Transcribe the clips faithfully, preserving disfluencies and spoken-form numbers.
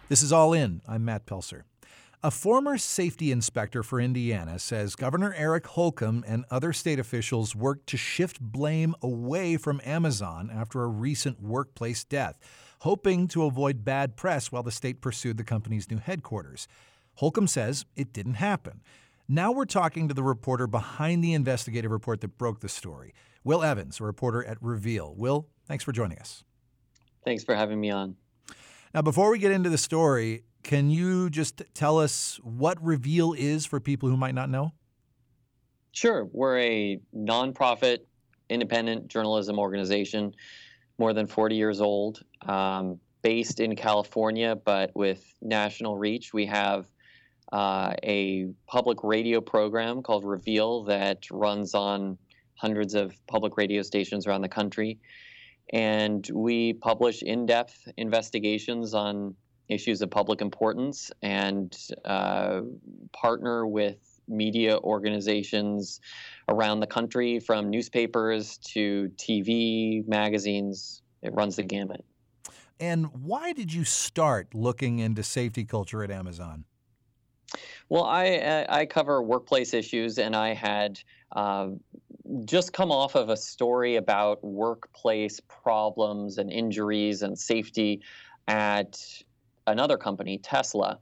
This is All In. I'm Matt Pelser. A former safety inspector for Indiana says Governor Eric Holcomb and other state officials worked to shift blame away from Amazon after a recent workplace death, hoping to avoid bad press while the state pursued the company's new headquarters. Holcomb says it didn't happen. Now we're talking to the reporter behind the investigative report that broke the story, Will Evans, a reporter at Reveal. Will, thanks for joining us. Thanks for having me on. Now, before we get into the story, can you just tell us what Reveal is for people who might not know? Sure. We're a nonprofit, independent journalism organization, more than forty years old, um, based in California, but with national reach. We have uh, a public radio program called Reveal that runs on hundreds of public radio stations around the country. And we publish in-depth investigations on issues of public importance and uh, partner with media organizations around the country, from newspapers to T V, magazines. It runs the gamut. And why did you start looking into safety culture at Amazon? Well, I, I cover workplace issues, and I had uh, just come off of a story about workplace problems and injuries and safety at another company, Tesla,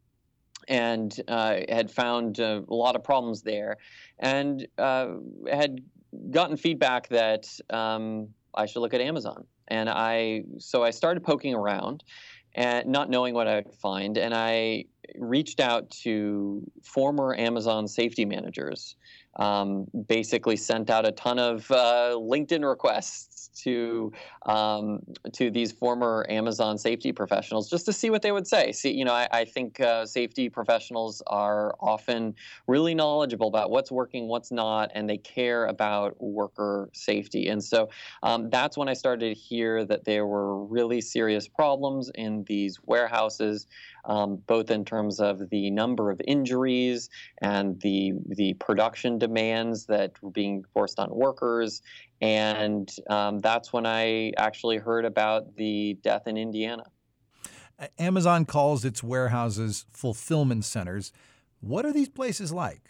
and uh, had found uh, a lot of problems there, and uh, had gotten feedback that um, I should look at Amazon. And I, so I started poking around and not knowing what I'd find, and I reached out to former Amazon safety managers, um, basically sent out a ton of uh, LinkedIn requests to um, to these former Amazon safety professionals just to see what they would say. See, you know, I, I think uh, safety professionals are often really knowledgeable about what's working, what's not, and they care about worker safety. And so um, that's when I started to hear that there were really serious problems in these warehouses, um, both in terms of the number of injuries and the the production demands that were being forced on workers. And um, that's when I actually heard about the death in Indiana. Amazon calls its warehouses fulfillment centers. What are these places like?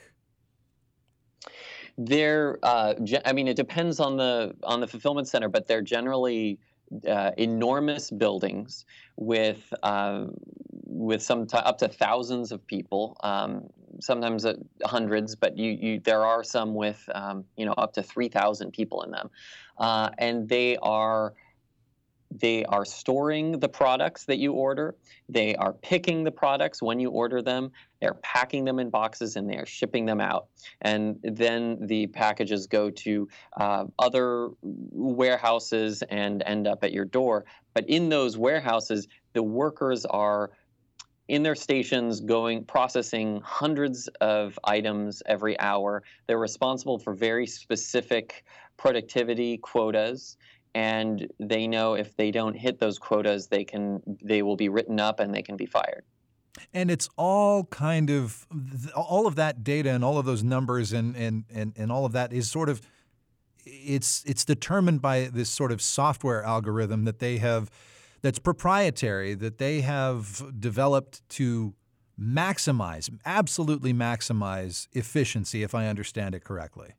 They're, uh, I mean, it depends on the on the fulfillment center, but they're generally uh, enormous buildings with uh, with some t- up to thousands of people. Um, sometimes uh, hundreds, but you, you there are some with um, you know up to three thousand people in them, uh, and they are they are storing the products that you order. They are picking the products when you order them. They're packing them in boxes and they are shipping them out. And then the packages go to uh, other warehouses and end up at your door. But in those warehouses, the workers are in their stations going, processing hundreds of items every hour. They're responsible for very specific productivity quotas. And they know if they don't hit those quotas, they can they will be written up and they can be fired. And it's all kind of all of that data and all of those numbers and and and, and all of that is sort of it's it's determined by this sort of software algorithm that they have that's proprietary, that they have developed to maximize, absolutely maximize efficiency, if I understand it correctly.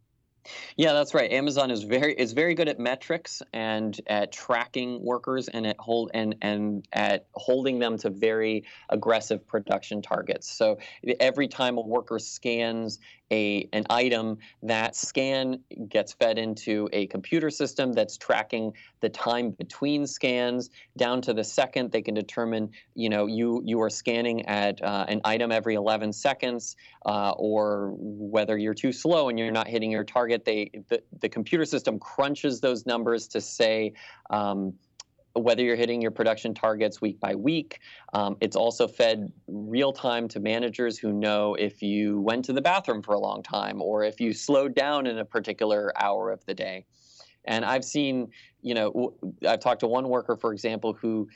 Yeah, that's right. Amazon is very is very good at metrics and at tracking workers and at hold and and at holding them to very aggressive production targets. So every time a worker scans a an item, that scan gets fed into a computer system that's tracking the time between scans down to the second. They can determine, you know, you you are scanning at uh, an item every eleven seconds, uh, or whether you're too slow and you're not hitting your target. They the, the computer system crunches those numbers to say um, whether you're hitting your production targets week by week. Um, it's also fed real time to managers who know if you went to the bathroom for a long time or if you slowed down in a particular hour of the day. And I've seen, you know, I've talked to one worker, for example, who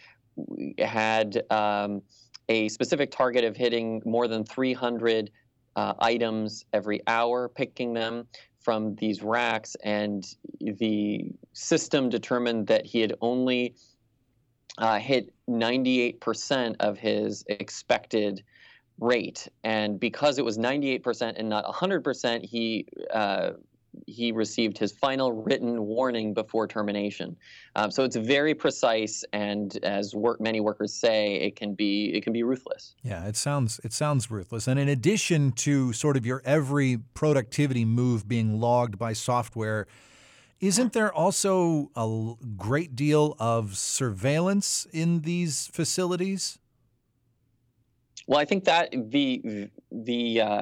had um, a specific target of hitting more than three hundred uh, items every hour, picking them from these racks, and the system determined that he had only uh, hit ninety-eight percent of his expected rate. And because it was ninety-eight percent and not one hundred percent, he uh, he received his final written warning before termination. Um, so it's very precise, and as work, many workers say, it can be it can be ruthless. Yeah, it sounds it sounds ruthless. And in addition to sort of your every productivity move being logged by software, isn't there also a great deal of surveillance in these facilities? Well, I think that the the uh,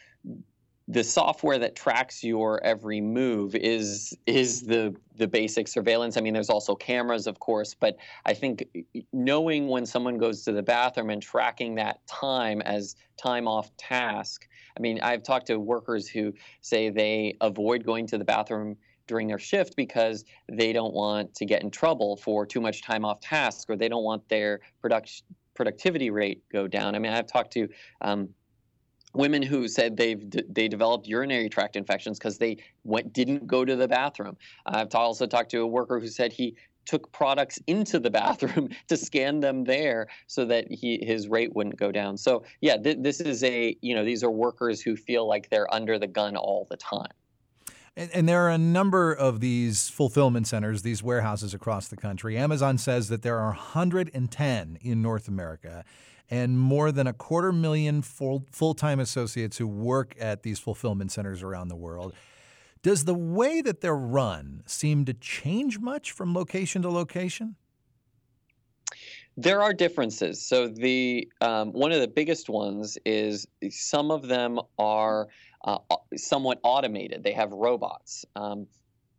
the software that tracks your every move is is the the basic surveillance. I mean, there's also cameras, of course, but I think knowing when someone goes to the bathroom and tracking that time as time off task. I mean, I've talked to workers who say they avoid going to the bathroom during their shift because they don't want to get in trouble for too much time off task, or they don't want their production productivity rate go down. I mean, I've talked to um, women who said they've they developed urinary tract infections because they went didn't go to the bathroom. I've also talked to a worker who said he took products into the bathroom to scan them there so that he his rate wouldn't go down. So yeah, th this is a you know these are workers who feel like they're under the gun all the time. And, and there are a number of these fulfillment centers, these warehouses across the country. Amazon says that there are one hundred ten in North America, and more than a quarter million full, full-time associates who work at these fulfillment centers around the world. Does the way that they're run seem to change much from location to location? There are differences. So the um, one of the biggest ones is some of them are uh, somewhat automated. They have robots. Um,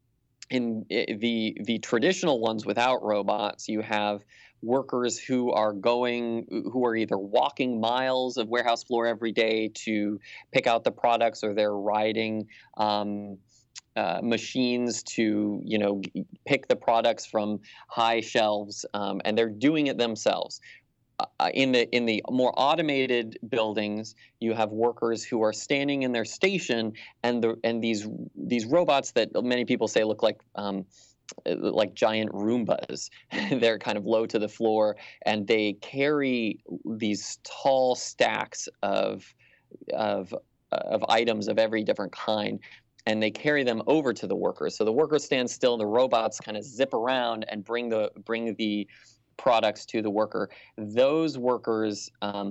in the the traditional ones without robots, you have workers who are going, who are either walking miles of warehouse floor every day to pick out the products, or they're riding um, uh, machines to, you know, pick the products from high shelves, um, and they're doing it themselves. Uh, in the in the more automated buildings, you have workers who are standing in their station, and the and these these robots that many people say look like um, like giant Roombas. They're kind of low to the floor, and they carry these tall stacks of of of items of every different kind, and they carry them over to the workers. So the workers stand still, and the robots kind of zip around and bring the bring the products to the worker. Those workers um,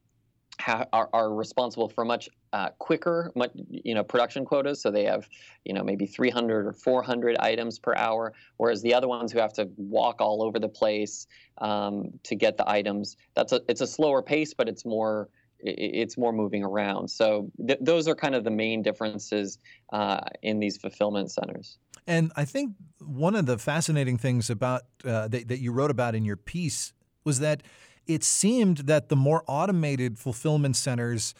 ha are, are responsible for much uh, quicker, much, you know, production quotas. So they have, you know, maybe three hundred or four hundred items per hour, whereas the other ones who have to walk all over the place um, to get the items, that's a it's a slower pace, but it's more it's more moving around. So th those are kind of the main differences uh, in these fulfillment centers. And I think one of the fascinating things about uh, that, that you wrote about in your piece was that it seemed that the more automated fulfillment centers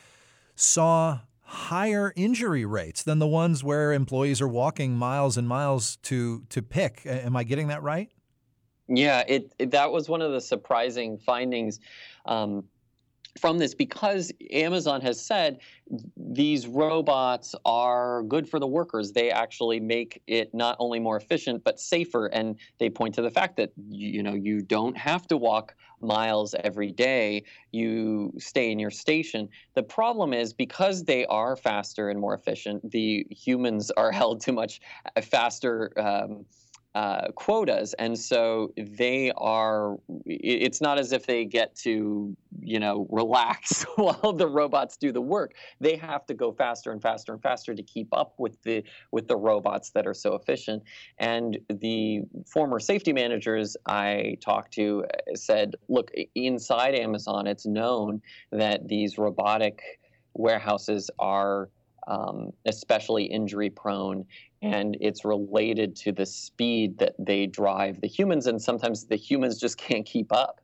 saw higher injury rates than the ones where employees are walking miles and miles to to pick. Am I getting that right? Yeah, it, it that was one of the surprising findings um, from this, because Amazon has said these robots are good for the workers. They actually make it not only more efficient but safer, and they point to the fact that you know you don't have to walk miles every day. You stay in your station. The problem is, because they are faster and more efficient, the humans are held to much faster um, uh, quotas, and so they are. It's not as if they get to you know relax while the robots do the work. They have to go faster and faster and faster to keep up with the with the robots that are so efficient. And the former safety managers I talked to said, look, inside Amazon, it's known that these robotic warehouses are um, especially injury prone, and it's related to the speed that they drive the humans, and sometimes the humans just can't keep up.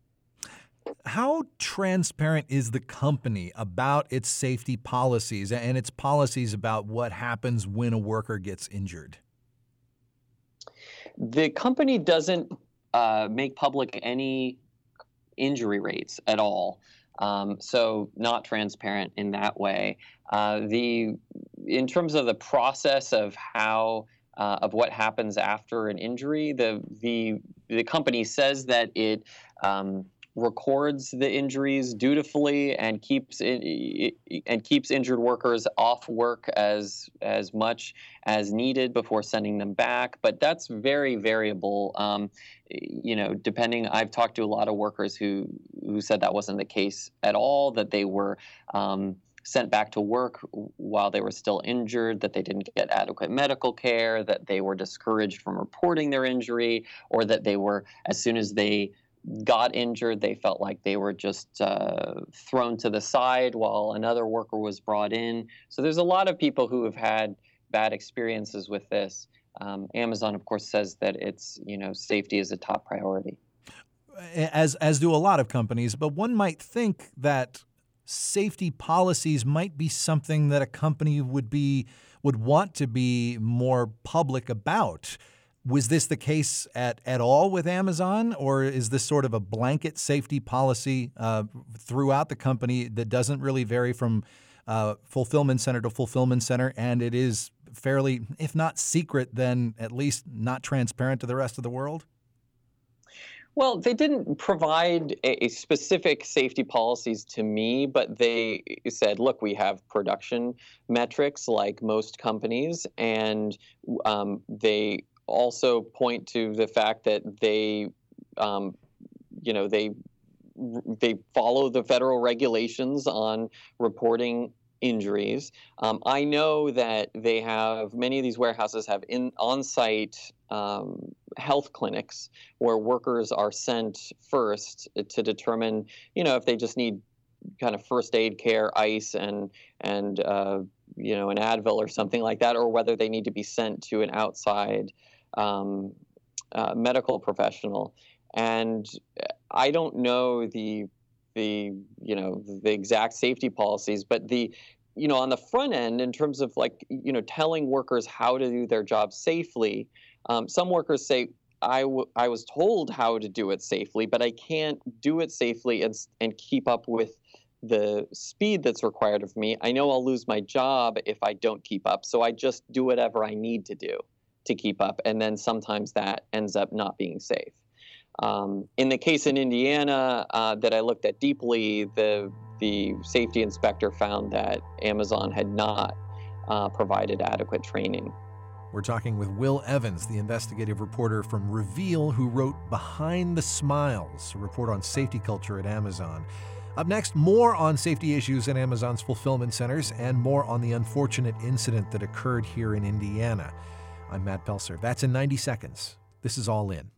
How transparent is the company about its safety policies and its policies about what happens when a worker gets injured? The company doesn't uh, make public any injury rates at all. Um, so not transparent in that way. Uh, the in terms of the process of how uh, of what happens after an injury, the the the company says that it um, records the injuries dutifully and keeps it, and keeps injured workers off work as as much as needed before sending them back. But that's very variable. Um, you know, depending. I've talked to a lot of workers who who said that wasn't the case at all. That they were um, sent back to work while they were still injured, that they didn't get adequate medical care, that they were discouraged from reporting their injury, or that they were, as soon as they got injured, they felt like they were just uh, thrown to the side while another worker was brought in. So there's a lot of people who have had bad experiences with this. Um, Amazon, of course, says that it's, you know, safety is a top priority. As as do a lot of companies, but one might think that safety policies might be something that a company would be would want to be more public about. Was this the case at, at all with Amazon, or is this sort of a blanket safety policy uh, throughout the company that doesn't really vary from uh, fulfillment center to fulfillment center, and it is fairly, if not secret, then at least not transparent to the rest of the world? Well, they didn't provide a, a specific safety policies to me, but they said, look, we have production metrics like most companies, and um, they also point to the fact that they, um, you know, they they follow the federal regulations on reporting injuries. Um, I know that they have, many of these warehouses have in on-site um, health clinics where workers are sent first to determine, you know, if they just need kind of first aid care, ice and and uh, you know, an Advil or something like that, or whether they need to be sent to an outside um, uh, medical professional. And I don't know the the you know the exact safety policies, but the you know on the front end, in terms of like you know telling workers how to do their job safely, um, some workers say, I, w- I was told how to do it safely, but I can't do it safely and and keep up with the speed that's required of me. I know I'll lose my job if I don't keep up, so I just do whatever I need to do to keep up, and then sometimes that ends up not being safe. Um, in the case in Indiana uh, that I looked at deeply, the the safety inspector found that Amazon had not uh, provided adequate training. We're talking with Will Evans, the investigative reporter from Reveal, who wrote Behind the Smiles, a report on safety culture at Amazon. Up next, more on safety issues in Amazon's fulfillment centers and more on the unfortunate incident that occurred here in Indiana. I'm Matt Pelser. That's in ninety seconds. This is All In.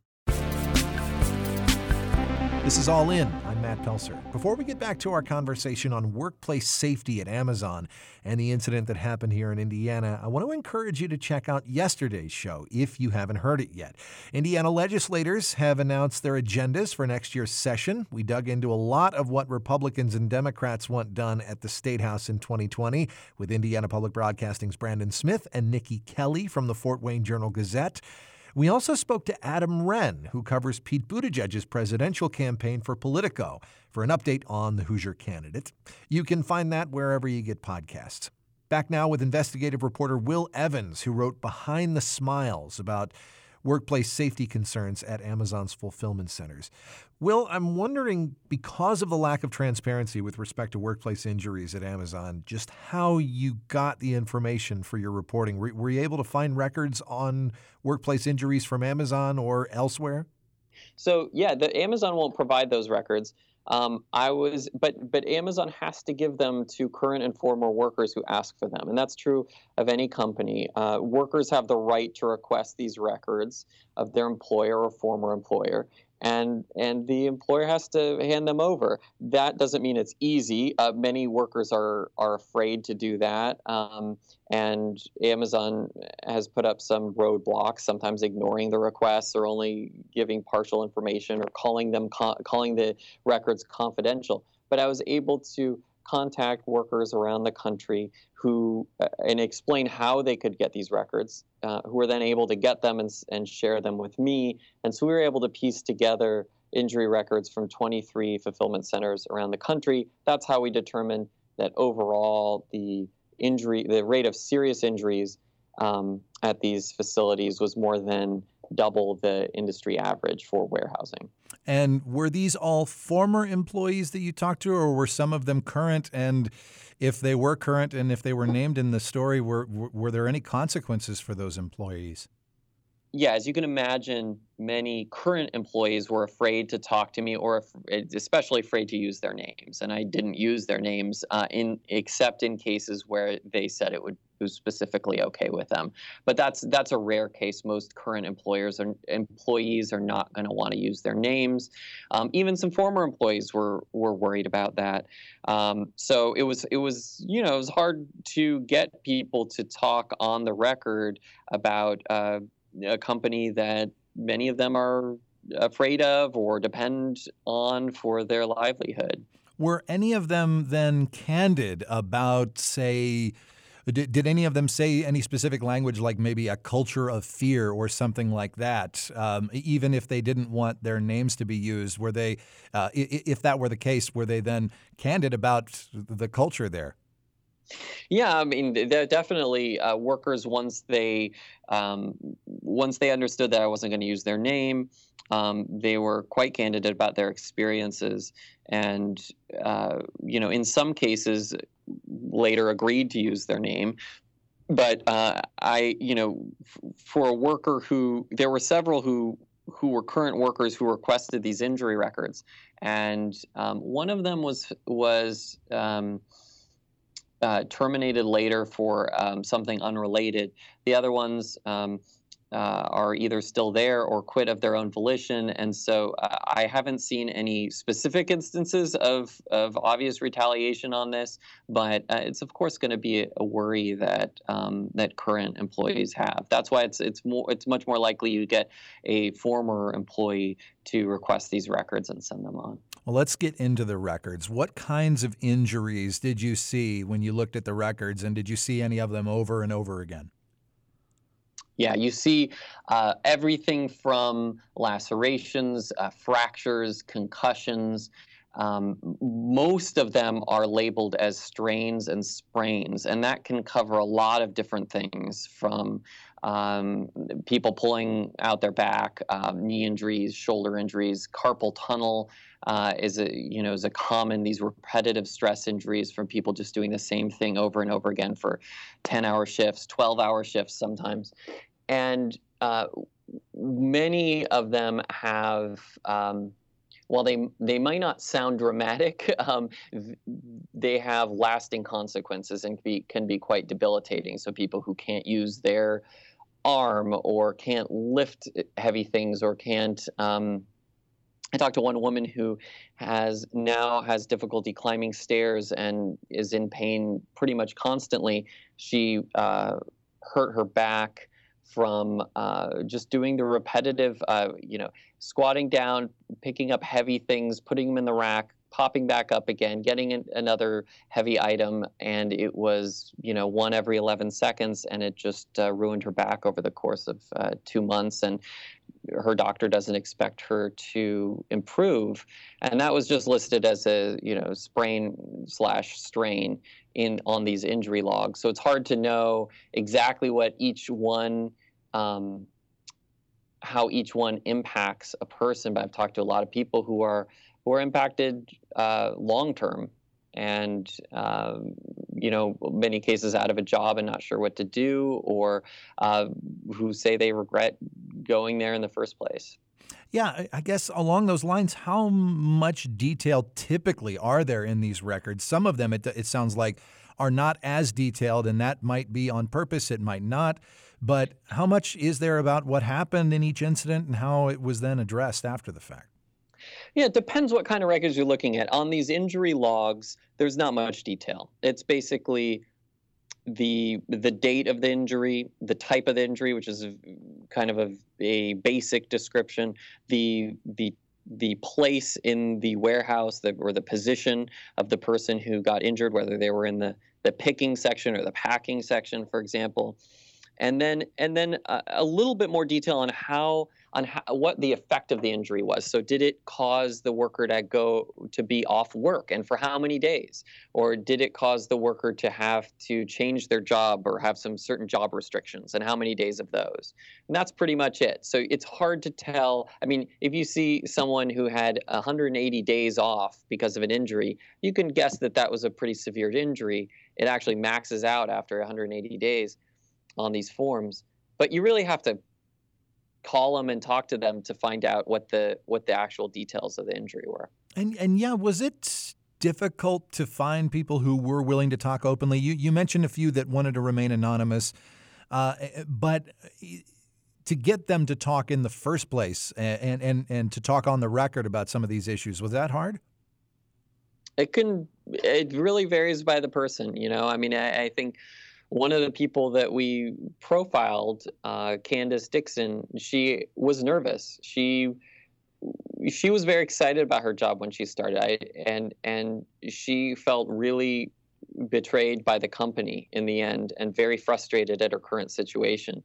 This is All In. I'm Matt Pelser. Before we get back to our conversation on workplace safety at Amazon and the incident that happened here in Indiana, I want to encourage you to check out yesterday's show if you haven't heard it yet. Indiana legislators have announced their agendas for next year's session. We dug into a lot of what Republicans and Democrats want done at the State House in twenty twenty with Indiana Public Broadcasting's Brandon Smith and Nikki Kelly from the Fort Wayne Journal-Gazette. We also spoke to Adam Wren, who covers Pete Buttigieg's presidential campaign for Politico, for an update on the Hoosier candidate. You can find that wherever you get podcasts. Back now with investigative reporter Will Evans, who wrote Behind the Smiles about workplace safety concerns at Amazon's fulfillment centers. Will, I'm wondering, because of the lack of transparency with respect to workplace injuries at Amazon, just how you got the information for your reporting. Were, were you able to find records on workplace injuries from Amazon or elsewhere? So yeah, the Amazon won't provide those records. Um, I was, but but Amazon has to give them to current and former workers who ask for them, and that's true of any company. Uh, workers have the right to request these records of their employer or former employer, and and the employer has to hand them over. That doesn't mean it's easy. Uh, many workers are are afraid to do that, um, and Amazon has put up some roadblocks, sometimes ignoring the requests or only giving partial information or calling them co- calling the records confidential. But I was able to contact workers around the country who uh, and explain how they could get these records, uh, who were then able to get them and, and share them with me. And so we were able to piece together injury records from twenty-three fulfillment centers around the country. That's how we determined that overall the injury, the rate of serious injuries um, at these facilities was more than double the industry average for warehousing. And were these all former employees that you talked to, or were some of them current? And if they were current and if they were named in the story, were were there any consequences for those employees? Yeah, as you can imagine, many current employees were afraid to talk to me, or af- especially afraid to use their names. And I didn't use their names uh, in except in cases where they said it would was specifically okay with them. But that's that's a rare case. Most current employers or employees are not going to want to use their names. Um, even some former employees were were worried about that. Um, so it was it was you know it was hard to get people to talk on the record about Uh, a company that many of them are afraid of or depend on for their livelihood. Were any of them then candid about, say, did, did any of them say any specific language like maybe a culture of fear or something like that, um, even if they didn't want their names to be used? Were they, uh, if that were the case, were they then candid about the culture there? Yeah, I mean, they're definitely uh, workers once they um, once they understood that I wasn't going to use their name. Um, they were quite candid about their experiences, and uh, you know, in some cases, later agreed to use their name. But uh, I, you know, f- for a worker who there were several who who were current workers who requested these injury records, and um, one of them was was. Um, uh, terminated later for um, something unrelated. The other ones um, uh, are either still there or quit of their own volition. And so uh, I haven't seen any specific instances of, of obvious retaliation on this, but uh, it's of course going to be a worry that um, that current employees have. That's why it's it's more it's much more likely you get a former employee to request these records and send them on. Well, let's get into the records. What kinds of injuries did you see when you looked at the records, and did you see any of them over and over again? Yeah, you see uh, everything from lacerations, uh, fractures, concussions. Um, most of them are labeled as strains and sprains, and that can cover a lot of different things from um, people pulling out their back, um, knee injuries, shoulder injuries, carpal tunnel uh, is a you know is a common these repetitive stress injuries from people just doing the same thing over and over again for ten-hour shifts, twelve-hour shifts sometimes. And uh, many of them have, um, while they they might not sound dramatic, um, they have lasting consequences and can be, can be quite debilitating. So people who can't use their arm or can't lift heavy things or can't. Um, I talked to one woman who has now has difficulty climbing stairs and is in pain pretty much constantly. She uh, hurt her back from uh, just doing the repetitive, uh, you know, squatting down, picking up heavy things, putting them in the rack, popping back up again, getting in another heavy item, and it was, you know, one every eleven seconds, and it just uh, ruined her back over the course of uh, two months. And her doctor doesn't expect her to improve, and that was just listed as a, you know, sprain slash strain in on these injury logs. So it's hard to know exactly what each one, um, how each one impacts a person. But I've talked to a lot of people who are who are impacted uh, long term, and um, you know, many cases out of a job and not sure what to do, or uh, who say they regret going there in the first place. Yeah, I I guess along those lines, how much detail typically are there in these records? Some of them, it, it sounds like, are not as detailed, and that might be on purpose, it might not. But how much is there about what happened in each incident and how it was then addressed after the fact? Yeah, it depends what kind of records you're looking at. On these injury logs, there's not much detail. It's basically the the date of the injury, the type of the injury, which is a, kind of a, a basic description, the the the place in the warehouse, the, or the position of the person who got injured, whether they were in the the picking section or the packing section, for example. and then and then a, a little bit more detail on how on how, what the effect of the injury was. So did it cause the worker to go to be off work, and for how many days? Or did it cause the worker to have to change their job or have some certain job restrictions, and how many days of those? And that's pretty much it. So it's hard to tell. I mean, if you see someone who had one hundred eighty days off because of an injury, you can guess that that was a pretty severe injury. It actually maxes out after one hundred eighty days on these forms, but you really have to call them and talk to them to find out what the what the actual details of the injury were. And and yeah, was it difficult to find people who were willing to talk openly? You you mentioned a few that wanted to remain anonymous, uh, but to get them to talk in the first place and and and to talk on the record about some of these issues, was that hard? It can. It really varies by the person. You know, I mean, I, I think. One of the people that we profiled, uh, Candace Dixon, she was nervous. She she was very excited about her job when she started, I, and and she felt really betrayed by the company in the end, and very frustrated at her current situation,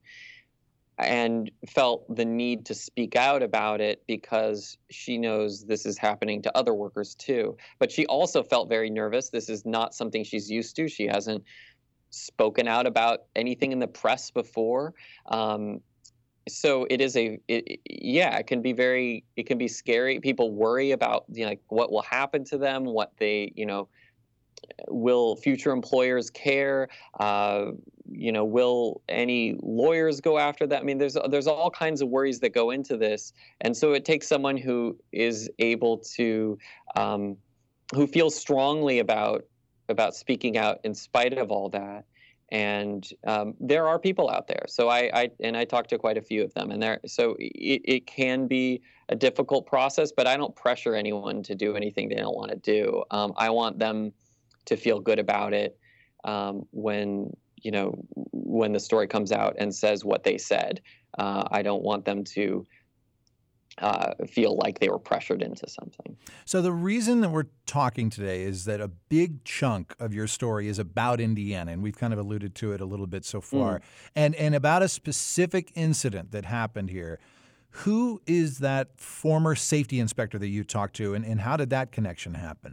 and felt the need to speak out about it because she knows this is happening to other workers too. But she also felt very nervous. This is not something she's used to. She hasn't spoken out about anything in the press before. Um, so it is a, it, yeah, it can be very, it can be scary. People worry about, you know, like what will happen to them, what they, you know, will future employers care? Uh, you know, will any lawyers go after that? I mean, there's there's all kinds of worries that go into this, and so it takes someone who is able to, um, who feels strongly about about speaking out in spite of all that. And um, there are people out there. So I, I and I talked to quite a few of them, and there. So it, it can be a difficult process, but I don't pressure anyone to do anything they don't want to do. Um, I want them to feel good about it um, when you know when the story comes out and says what they said. Uh, I don't want them to Uh, feel like they were pressured into something. So the reason that we're talking today is that a big chunk of your story is about Indiana, and we've kind of alluded to it a little bit so far, mm. and and about a specific incident that happened here. Who is that former safety inspector that you talked to, and, and how did that connection happen?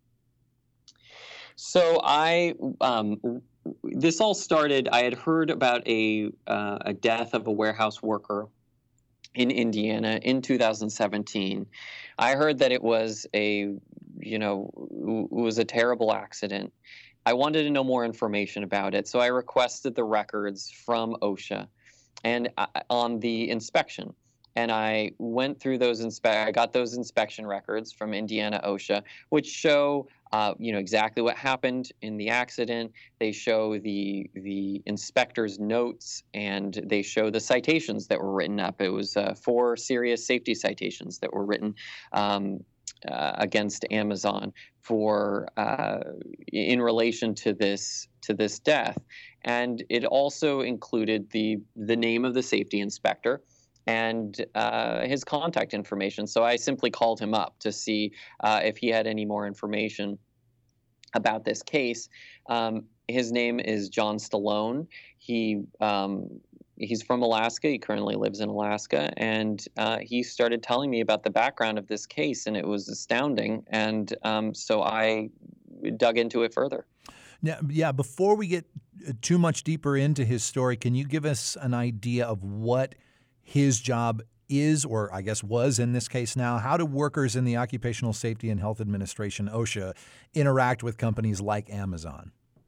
So I, um, this all started, I had heard about a uh, a death of a warehouse worker in Indiana in two thousand seventeen. I heard that it was a, you know, it was a terrible accident. I wanted to know more information about it, so I requested the records from OSHA and uh, on the inspection. And I went through those inspe- I got those inspection records from Indiana OSHA, which show uh, you know exactly what happened in the accident. They show the the inspector's notes, and they show the citations that were written up. It was uh, four serious safety citations that were written um, uh, against Amazon for uh, in relation to this to this death, and it also included the the name of the safety inspector and uh, his contact information. So I simply called him up to see uh, if he had any more information about this case. Um, his name is John Stallone. He um, he's from Alaska. He currently lives in Alaska, and uh, he started telling me about the background of this case, and it was astounding. And um, so I dug into it further. Now, yeah, before we get too much deeper into his story, can you give us an idea of what his job is, or I guess was in this case now? How do workers in the Occupational Safety and Health Administration, OSHA, interact with companies like Amazon?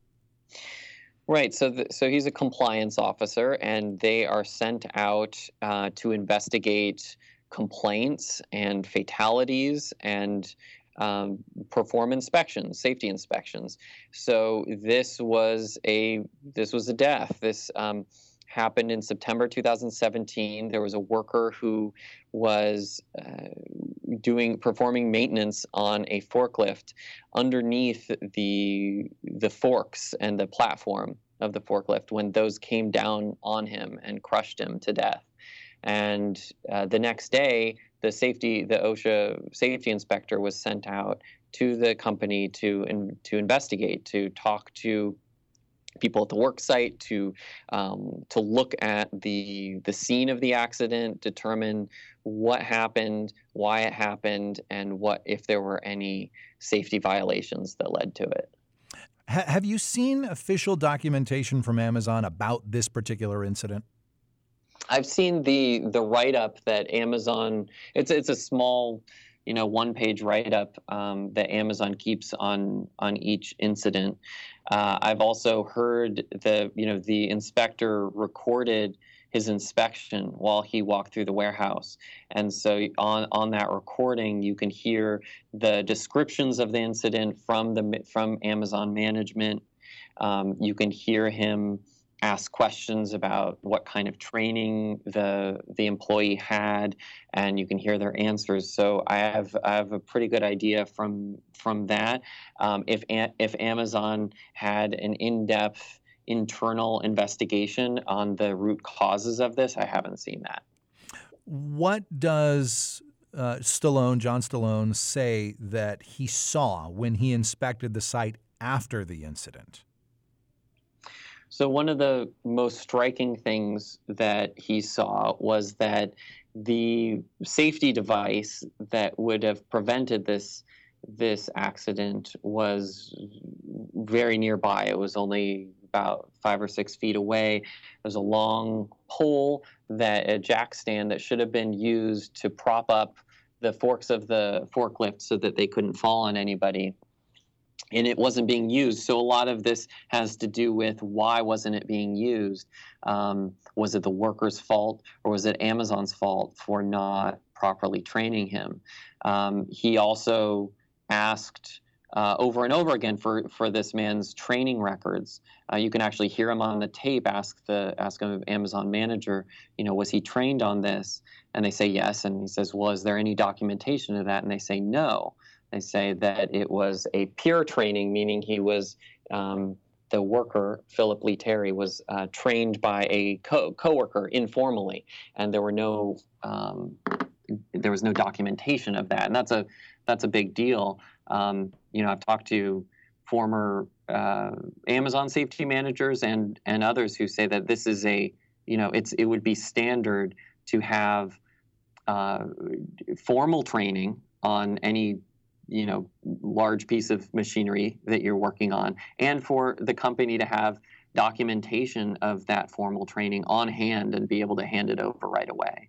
Right. So, the, so he's a compliance officer, and they are sent out uh, to investigate complaints and fatalities and um, perform inspections, safety inspections. So this was a this was a death. This um, happened in September two thousand seventeen. There was a worker who was uh, doing performing maintenance on a forklift underneath the the forks and the platform of the forklift when those came down on him and crushed him to death. And uh, the next day, the safety the OSHA safety inspector was sent out to the company to in, to investigate, to talk to people at the work site to um, to look at the the scene of the accident, determine what happened, why it happened, and what if there were any safety violations that led to it. Ha- have you seen official documentation from Amazon about this particular incident? I've seen the the write-up that Amazon. It's it's a small, you know, one-page write-up um, that Amazon keeps on on each incident. Uh, I've also heard the you know the inspector recorded his inspection while he walked through the warehouse, and so on on that recording you can hear the descriptions of the incident from the from Amazon management. Um, you can hear him ask questions about what kind of training the the employee had, and you can hear their answers. So I have I have a pretty good idea from from that. Um, if if Amazon had an in-depth internal investigation on the root causes of this, I haven't seen that. What does uh, Stallone, John Stallone, say that he saw when he inspected the site after the incident? So one of the most striking things that he saw was that the safety device that would have prevented this this accident was very nearby. It was only about five or six feet away. There's a long pole, that a jack stand that should have been used to prop up the forks of the forklift so that they couldn't fall on anybody. And it wasn't being used. So a lot of this has to do with why wasn't it being used? Um, was it the worker's fault, or was it Amazon's fault for not properly training him? Um, he also asked uh, over and over again for, for this man's training records. Uh, you can actually hear him on the tape ask the ask him Amazon manager, you know, was he trained on this? And they say yes. And he says, well, is there any documentation of that? And they say no. They say that it was a peer training, meaning he was, um, the worker, Philip Lee Terry, was uh, trained by a co- coworker informally, and there were no, um, there was no documentation of that, and that's a that's a big deal. Um, you know, I've talked to former uh, Amazon safety managers and and others who say that this is a, you know, it's it would be standard to have uh, formal training on any, you know, large piece of machinery that you're working on, and for the company to have documentation of that formal training on hand and be able to hand it over right away.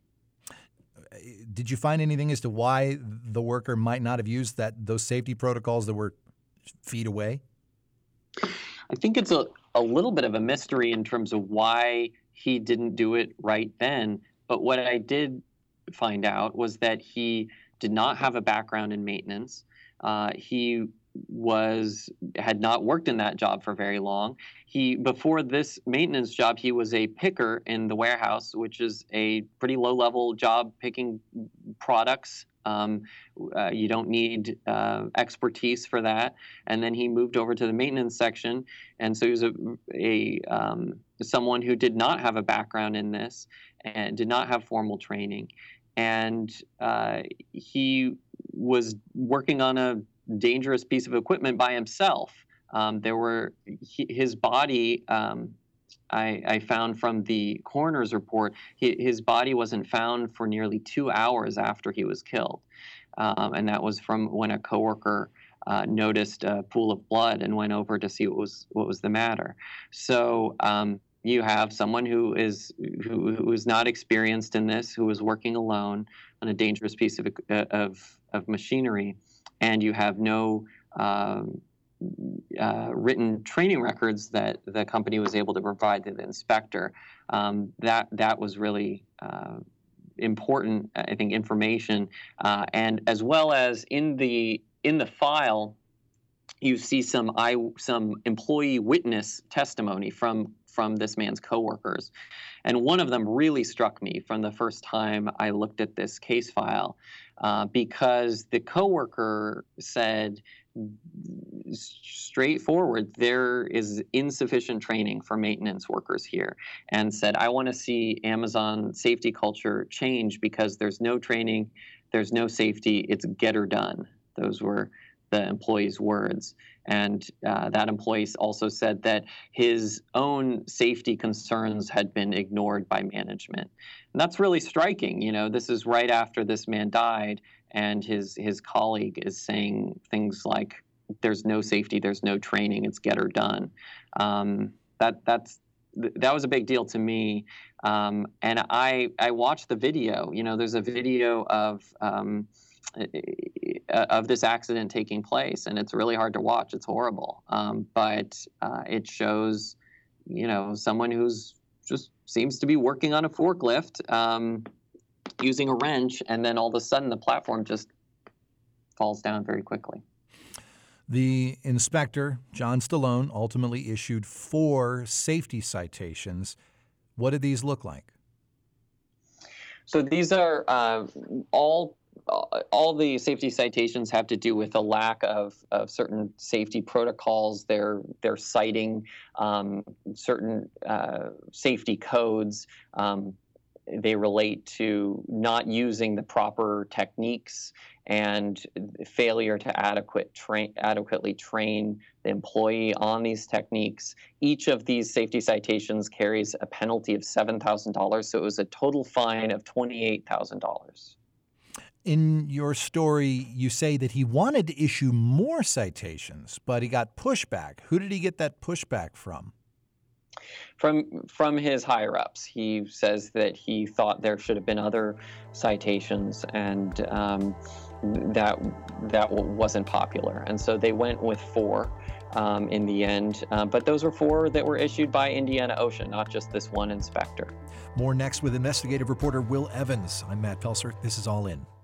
Did you find anything as to why the worker might not have used that those safety protocols that were feet away? I think it's a, a little bit of a mystery in terms of why he didn't do it right then. But what I did find out was that he did not have a background in maintenance. Uh, he was had not worked in that job for very long. He before this maintenance job, he was a picker in the warehouse, which is a pretty low-level job, picking products. Um, uh, you don't need uh, expertise for that. And then he moved over to the maintenance section, and so he was a, a um, someone who did not have a background in this and did not have formal training. And uh, he was working on a dangerous piece of equipment by himself. Um, there were he, his body. Um, I, I found from the coroner's report, he, his body wasn't found for nearly two hours after he was killed, um, and that was from when a coworker uh, noticed a pool of blood and went over to see what was what was the matter. So. Um, You have someone who is who, who is not experienced in this, who is working alone on a dangerous piece of of, of machinery, and you have no um, uh, written training records that the company was able to provide to the inspector. Um, that that was really uh, important, I think, information, uh, and as well as in the in the file, you see some I some employee witness testimony from. from this man's coworkers. And one of them really struck me from the first time I looked at this case file, uh, because the coworker said straightforward, there is insufficient training for maintenance workers here, and said, I want to see Amazon safety culture change because there's no training, there's no safety, it's get her done. Those were the employee's words. And uh, that employee also said that his own safety concerns had been ignored by management. And that's really striking. You know, this is right after this man died, and his his colleague is saying things like, "There's no safety, there's no training, it's get or done." Um, that that's that was a big deal to me. Um, and I I watched the video. You know, there's a video of um, of this accident taking place, and it's really hard to watch. It's horrible, um, but uh, it shows, you know, someone who's just seems to be working on a forklift, um, using a wrench, and then all of a sudden the platform just falls down very quickly. The inspector, John Stallone, ultimately issued four safety citations. What did these look like? So these are uh, all all the safety citations have to do with a lack of, of certain safety protocols. They're they're citing um, certain uh, safety codes. Um, they relate to not using the proper techniques and failure to adequate train, adequately train the employee on these techniques. Each of these safety citations carries a penalty of seven thousand dollars, so it was a total fine of twenty-eight thousand dollars. In your story, you say that he wanted to issue more citations, but he got pushback. Who did he get that pushback from? From from his higher-ups. He says that he thought there should have been other citations, and um, that that wasn't popular. And so they went with four um, in the end. Uh, but those were four that were issued by Indiana OSHA, not just this one inspector. More next with investigative reporter Will Evans. I'm Matt Pelser. This is All In.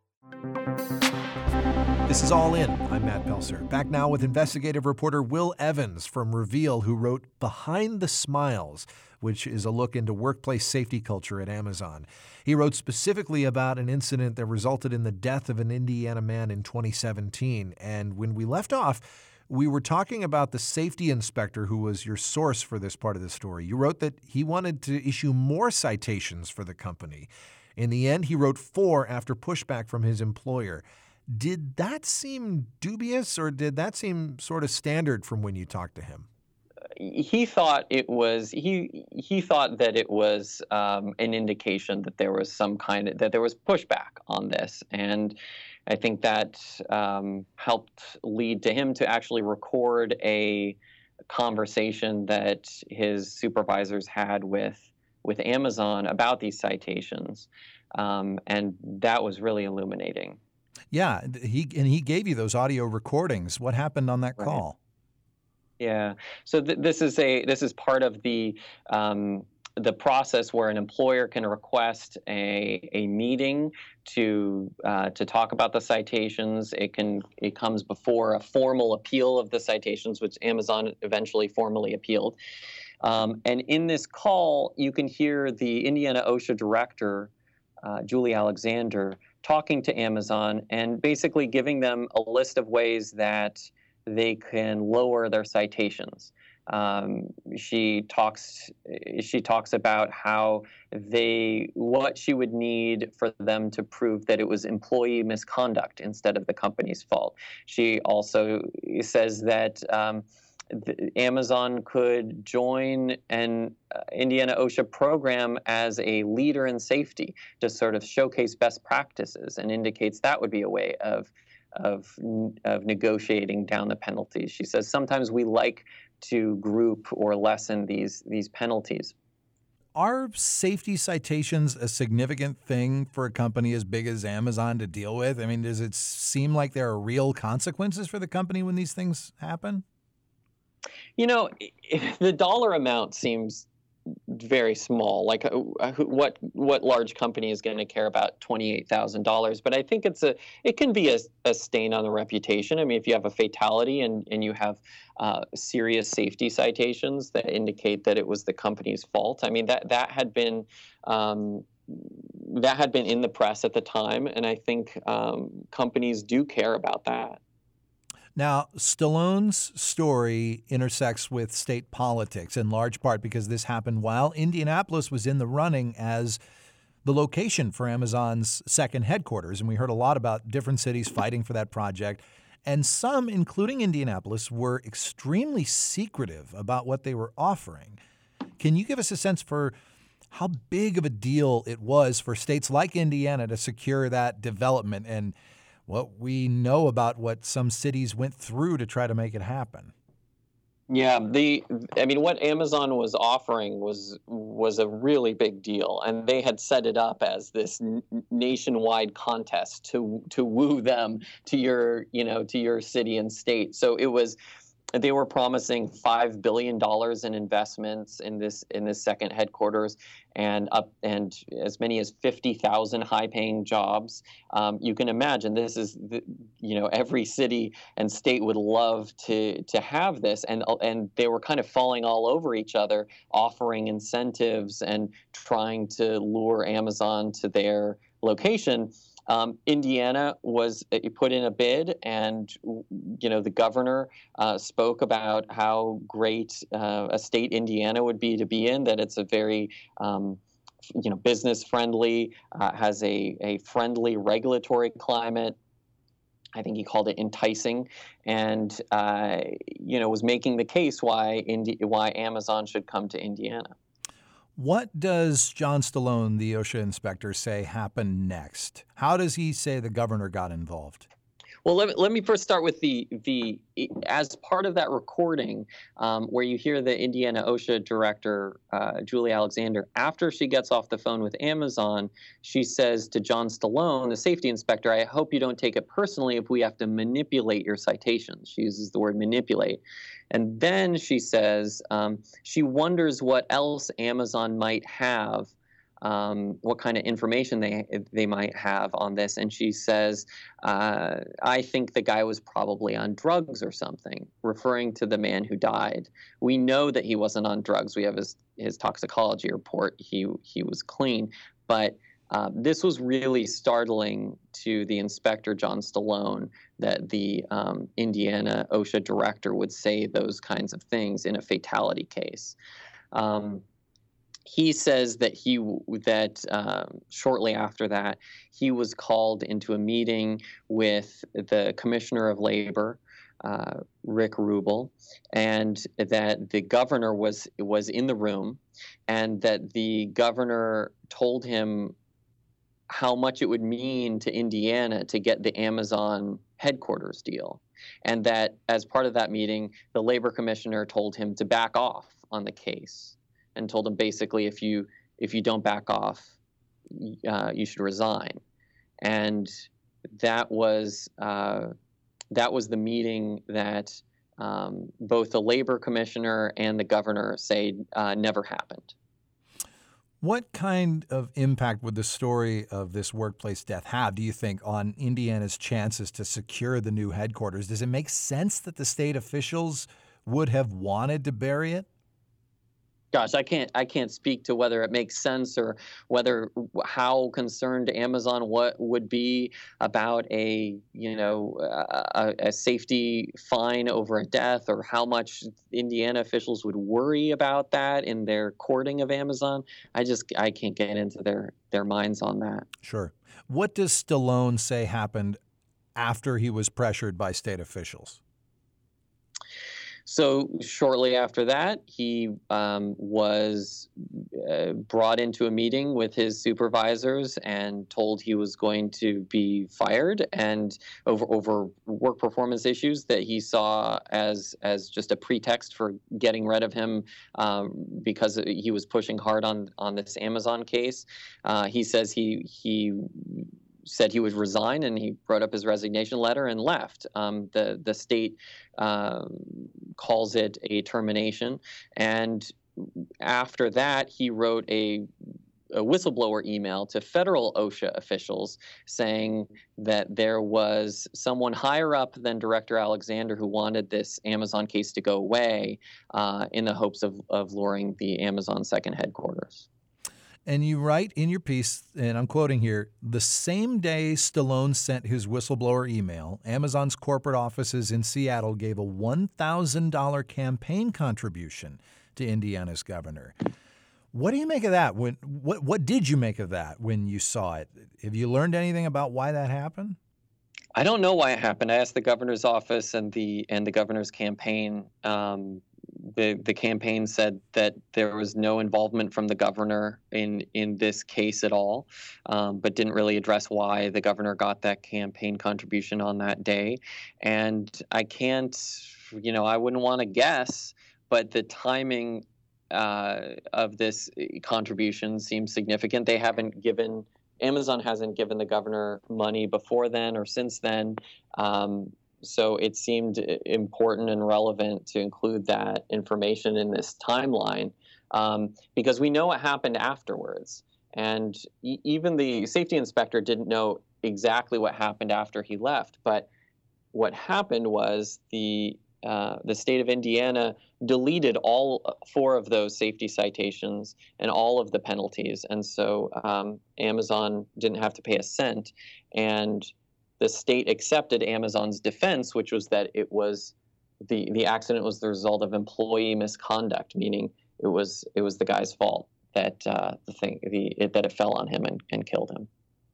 This is All In. I'm Matt Pelser. Back now with investigative reporter Will Evans from Reveal, who wrote Behind the Smiles, which is a look into workplace safety culture at Amazon. He wrote specifically about an incident that resulted in the death of an Indiana man in twenty seventeen. And when we left off, we were talking about the safety inspector who was your source for this part of the story. You wrote that he wanted to issue more citations for the company. In the end, he wrote four after pushback from his employer. Did that seem dubious, or did that seem sort of standard from when you talked to him? He thought it was he he thought that it was um, an indication that there was some kind of that there was pushback on this, and I think that um, helped lead to him to actually record a conversation that his supervisors had with with Amazon about these citations, um, and that was really illuminating. Yeah, he and he gave you those audio recordings. What happened on that call? Right. Yeah, so th- this is a this is part of the um, the process where an employer can request a a meeting to uh, to talk about the citations. It can it comes before a formal appeal of the citations, which Amazon eventually formally appealed. Um, and in this call, you can hear the Indiana OSHA director, uh, Julie Alexander, talking to Amazon and basically giving them a list of ways that they can lower their citations. Um, she talks she talks about how they what she would need for them to prove that it was employee misconduct instead of the company's fault. She also says that um, Amazon could join an uh, Indiana OSHA program as a leader in safety to sort of showcase best practices, and indicates that would be a way of, of, of negotiating down the penalties. She says sometimes we like to group or lessen these, these penalties. Are safety citations a significant thing for a company as big as Amazon to deal with? I mean, does it seem like there are real consequences for the company when these things happen? You know, the dollar amount seems very small. Like, uh, what what large company is going to care about twenty-eight thousand dollars? But I think it's a it can be a, a stain on the reputation. I mean, if you have a fatality and and you have uh, serious safety citations that indicate that it was the company's fault. I mean, that that had been. Um, that had been in the press at the time, and I think um, companies do care about that. Now, Stallone's story intersects with state politics in large part because this happened while Indianapolis was in the running as the location for Amazon's second headquarters. And we heard a lot about different cities fighting for that project. And some, including Indianapolis, were extremely secretive about what they were offering. Can you give us a sense for how big of a deal it was for states like Indiana to secure that development and what we know about what some cities went through to try to make it happen? Yeah, the I mean, what Amazon was offering was was a really big deal, and they had set it up as this n- nationwide contest to to woo them to your you know to your city and state. So it was they were promising five billion dollars in investments in this in this second headquarters, and up and as many as fifty thousand high-paying jobs. Um, you can imagine this is the, you know every city and state would love to to have this, and and they were kind of falling all over each other, offering incentives and trying to lure Amazon to their location. Um, Indiana was uh, put in a bid, and you know the governor uh, spoke about how great uh, a state Indiana would be to be in. That it's a very um, you know business friendly, uh, has a a friendly regulatory climate. I think he called it enticing, and uh, you know was making the case why Indi- why Amazon should come to Indiana. What does John Stallone, the OSHA inspector, say happened next? How does he say the governor got involved? Well, let me, let me first start with the the as part of that recording um, where you hear the Indiana OSHA director, uh, Julie Alexander, after she gets off the phone with Amazon, she says to John Stallone, the safety inspector, "I hope you don't take it personally if we have to manipulate your citations." She uses the word manipulate. And then she says um, she wonders what else Amazon might have, um, what kind of information they they might have on this. And she says, uh, I think the guy was probably on drugs or something, referring to the man who died. We know that he wasn't on drugs. We have his, his toxicology report. He, he was clean. But uh, this was really startling to the inspector, John Stallone, that the um, Indiana OSHA director would say those kinds of things in a fatality case. Um, He says that he that um, shortly after that, he was called into a meeting with the Commissioner of Labor, uh, Rick Rubel, and that the governor was was in the room, and that the governor told him how much it would mean to Indiana to get the Amazon headquarters deal, and that as part of that meeting, the labor commissioner told him to back off on the case, and told him basically, if you if you don't back off, uh, you should resign. And that was uh, that was the meeting that um, both the labor commissioner and the governor say uh, never happened. What kind of impact would the story of this workplace death have, do you think, on Indiana's chances to secure the new headquarters? Does it make sense that the state officials would have wanted to bury it? Gosh, I can't I can't speak to whether it makes sense or whether how concerned Amazon what would be about a you know a, a safety fine over a death, or how much Indiana officials would worry about that in their courting of Amazon. I just I can't get into their their minds on that. Sure. What does Stallone say happened after he was pressured by state officials? So shortly after that, he um, was uh, brought into a meeting with his supervisors and told he was going to be fired, and over over work performance issues that he saw as as just a pretext for getting rid of him, um, because he was pushing hard on on this Amazon case. Uh, he says he he. said he would resign, and he wrote up his resignation letter and left. Um, the the state um, calls it a termination, and after that, he wrote a, a whistleblower email to federal OSHA officials saying that there was someone higher up than Director Alexander who wanted this Amazon case to go away, uh, in the hopes of of luring the Amazon second headquarters. And you write in your piece, and I'm quoting here, the same day Stallone sent his whistleblower email, Amazon's corporate offices in Seattle gave a one thousand dollars campaign contribution to Indiana's governor. What do you make of that? When, what, what did you make of that when you saw it? Have you learned anything about why that happened? I don't know why it happened. I asked the governor's office and the and the governor's campaign. Um, the the campaign said that there was no involvement from the governor in in this case at all, um, but didn't really address why the governor got that campaign contribution on that day. And I can't, you know, I wouldn't want to guess, but the timing uh, of this contribution seems significant. They haven't given Amazon hasn't given the governor money before then or since then. Um, so it seemed important and relevant to include that information in this timeline, um, because we know what happened afterwards. And e- even the safety inspector didn't know exactly what happened after he left. But what happened was the uh, the state of Indiana deleted all four of those safety citations and all of the penalties. And so um, Amazon didn't have to pay a cent. And the state accepted Amazon's defense, which was that it was the, the accident was the result of employee misconduct, meaning it was it was the guy's fault that uh, the thing the it, that it fell on him and, and killed him.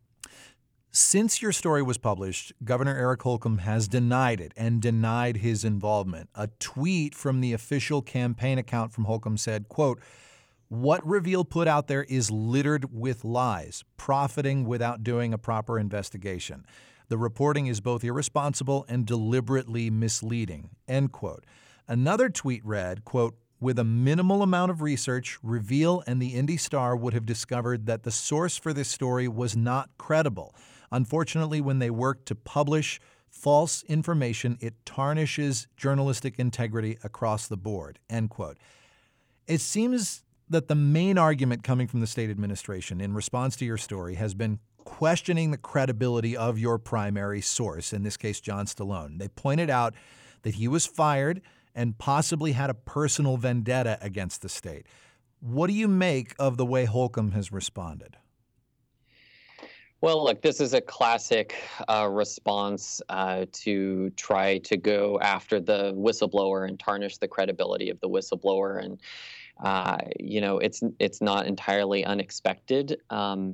Since your story was published, Governor Eric Holcomb has denied it and denied his involvement. A tweet from the official campaign account from Holcomb said, quote, "What Reveal put out there is littered with lies, profiting without doing a proper investigation. The reporting is both irresponsible and deliberately misleading," end quote. Another tweet read, quote, "With a minimal amount of research, Reveal and the Indy Star would have discovered that the source for this story was not credible. Unfortunately, when they work to publish false information, it tarnishes journalistic integrity across the board," end quote. It seems that the main argument coming from the state administration in response to your story has been questioning the credibility of your primary source, in this case, John Stallone. They pointed out that he was fired and possibly had a personal vendetta against the state. What do you make of the way Holcomb has responded? Well, look, this is a classic uh, response uh, to try to go after the whistleblower and tarnish the credibility of the whistleblower. And, uh, you know, it's it's not entirely unexpected. Um,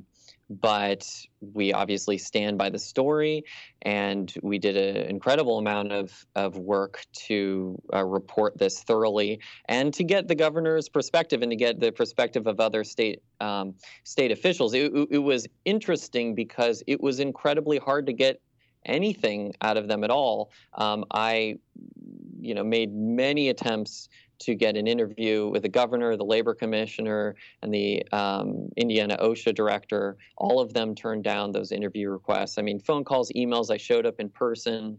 But we obviously stand by the story, and we did an incredible amount of, of work to uh, report this thoroughly and to get the governor's perspective and to get the perspective of other state um, state officials. It, it was interesting because it was incredibly hard to get anything out of them at all. Um, I, you know, made many attempts to get an interview with the governor, the labor commissioner, and the um, Indiana OSHA director. All of them turned down those interview requests. I mean, phone calls, emails, I showed up in person.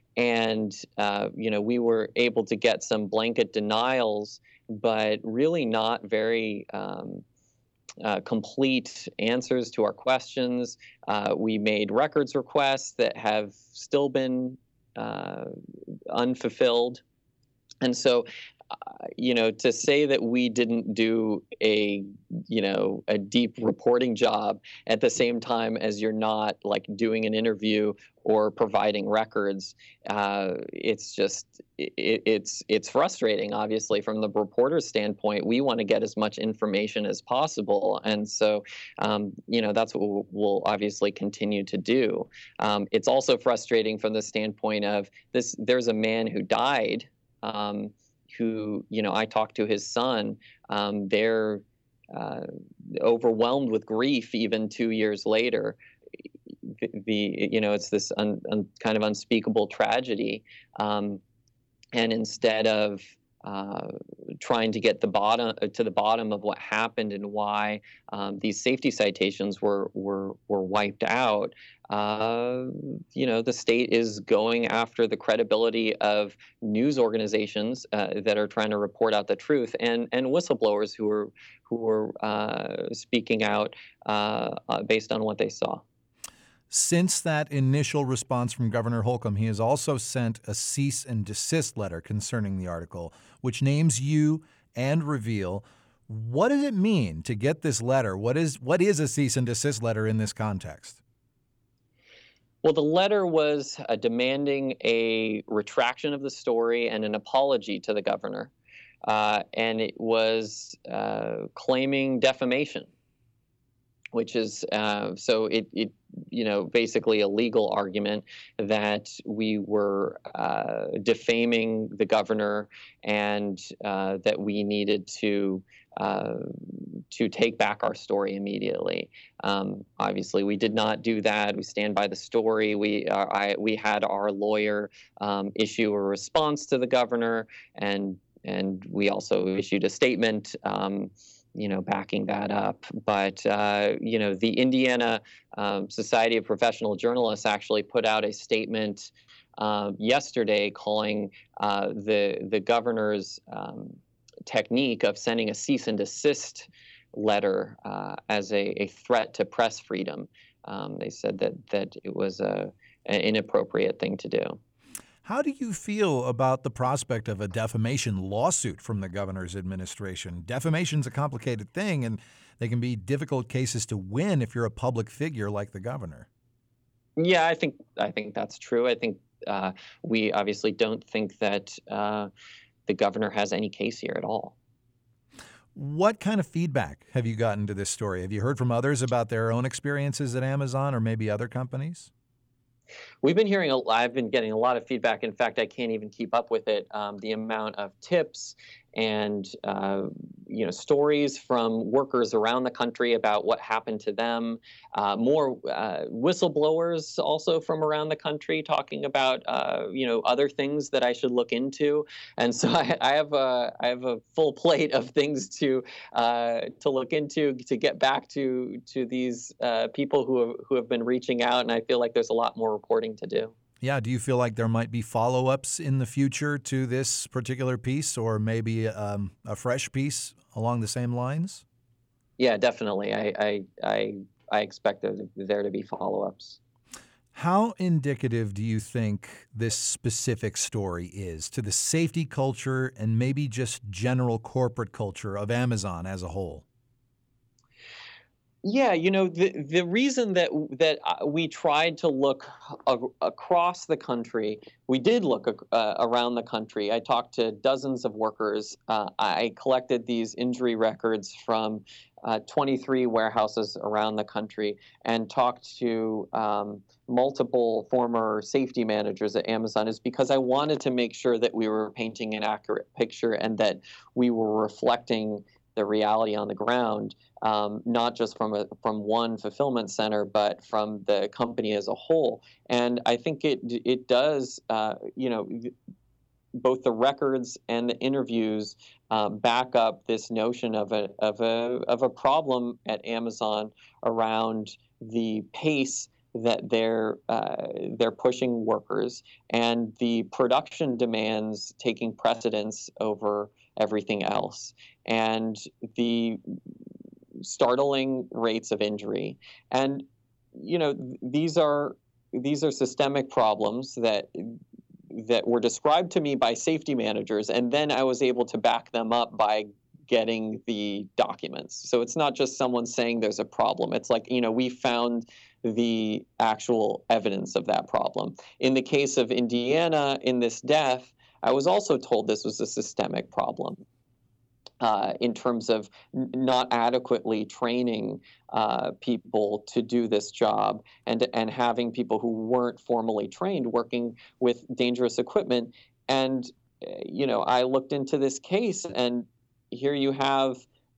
And, uh, you know, we were able to get some blanket denials, but really not very um, uh, complete answers to our questions. Uh, we made records requests that have still been uh, unfulfilled. And so, Uh, you know, to say that we didn't do a, you know, a deep reporting job at the same time as you're not like doing an interview or providing records, uh, it's just, it, it's it's frustrating, obviously, from the reporter's standpoint. We want to get as much information as possible. And so, um, you know, that's what we'll, we'll obviously continue to do. Um, it's also frustrating from the standpoint of this, there's a man who died, um, who, you know, I talked to his son. Um, they're uh, overwhelmed with grief even two years later. The, the you know, it's this un, un, kind of unspeakable tragedy. Um, and instead of uh, trying to get the bottom to the bottom of what happened and why um, these safety citations were were were wiped out, uh, you know, the state is going after the credibility of news organizations uh, that are trying to report out the truth, and and whistleblowers who are who are uh, speaking out uh, uh, based on what they saw. Since that initial response from Governor Holcomb, he has also sent a cease and desist letter concerning the article, which names you and Reveal. What does it mean to get this letter? What is what is a cease and desist letter in this context? Well, the letter was uh, demanding a retraction of the story and an apology to the governor, uh, and it was uh, claiming defamation. which is uh, so it, it, you know, basically a legal argument that we were uh, defaming the governor and uh, that we needed to uh, to take back our story immediately. Um, obviously, we did not do that. We stand by the story. We uh, I, we had our lawyer um, issue a response to the governor, and and we also issued a statement. Um, you know, backing that up. But, uh, you know, the Indiana um, Society of Professional Journalists actually put out a statement uh, yesterday calling uh, the the governor's um, technique of sending a cease and desist letter uh, as a, a threat to press freedom. Um, they said that, that it was a, an inappropriate thing to do. How do you feel about the prospect of a defamation lawsuit from the governor's administration? Defamation's a complicated thing, and they can be difficult cases to win if you're a public figure like the governor. Yeah, I think I think that's true. I think uh, we obviously don't think that uh, the governor has any case here at all. What kind of feedback have you gotten to this story? Have you heard from others about their own experiences at Amazon or maybe other companies? We've been hearing, a, I've been getting a lot of feedback. In fact, I can't even keep up with it. Um, the amount of tips and, uh, you know, stories from workers around the country about what happened to them. Uh, more uh, whistleblowers also from around the country talking about, uh, you know, other things that I should look into. And so I, I have a, I have a full plate of things to uh, to look into to get back to to these uh, people who have, who have been reaching out. And I feel like there's a lot more reporting to do. Yeah. Do you feel like there might be follow-ups in the future to this particular piece, or maybe um, a fresh piece along the same lines? Yeah, definitely. I I I, I expect there, there to be follow-ups. How indicative do you think this specific story is to the safety culture and maybe just general corporate culture of Amazon as a whole? Yeah, you know, the the reason that that we tried to look a, across the country, we did look uh, around the country. I talked to dozens of workers. Uh, I collected these injury records from uh, twenty-three warehouses around the country and talked to um, multiple former safety managers at Amazon, is because I wanted to make sure that we were painting an accurate picture and that we were reflecting the reality on the ground, um, not just from a, from one fulfillment center, but from the company as a whole. And I think it it does, uh, you know, both the records and the interviews uh, back up this notion of a of a of a problem at Amazon around the pace that they're uh, they're pushing workers and the production demands taking precedence over everything else, and the startling rates of injury. And you know, these are these are systemic problems that that were described to me by safety managers, and then I was able to back them up by getting the documents. So it's not just someone saying there's a problem. It's like, you know, we found the actual evidence of that problem. In the case of Indiana, in this death, I was also told this was a systemic problem uh, in terms of n- not adequately training uh, people to do this job and, and having people who weren't formally trained working with dangerous equipment. And, uh, you know, I looked into this case, and here you have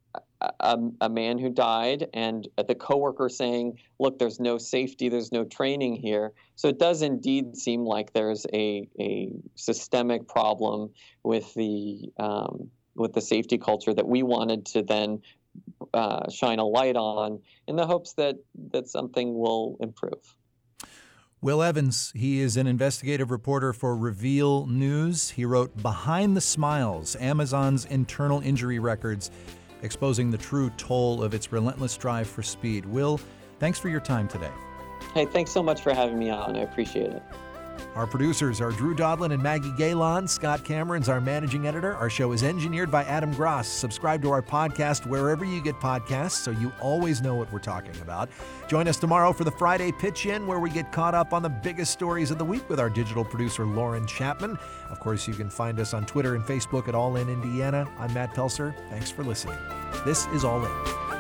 A, a man who died and the coworker saying, look, there's no safety, there's no training here. So it does indeed seem like there's a, a systemic problem with the um, with the safety culture that we wanted to then uh, shine a light on in the hopes that, that something will improve. Will Evans, he is an investigative reporter for Reveal News. He wrote Behind the Smiles, Amazon's Internal Injury Records, exposing the true toll of its relentless drive for speed. Will, thanks for your time today. Hey, thanks so much for having me on. I appreciate it. Our producers are Drew Dodlin and Maggie Galen. Scott Cameron's our managing editor. Our show is engineered by Adam Gross. Subscribe to our podcast wherever you get podcasts so you always know what we're talking about. Join us tomorrow for the Friday Pitch-In, where we get caught up on the biggest stories of the week with our digital producer, Lauren Chapman. Of course, you can find us on Twitter and Facebook at All In Indiana. I'm Matt Pelser. Thanks for listening. This is All In.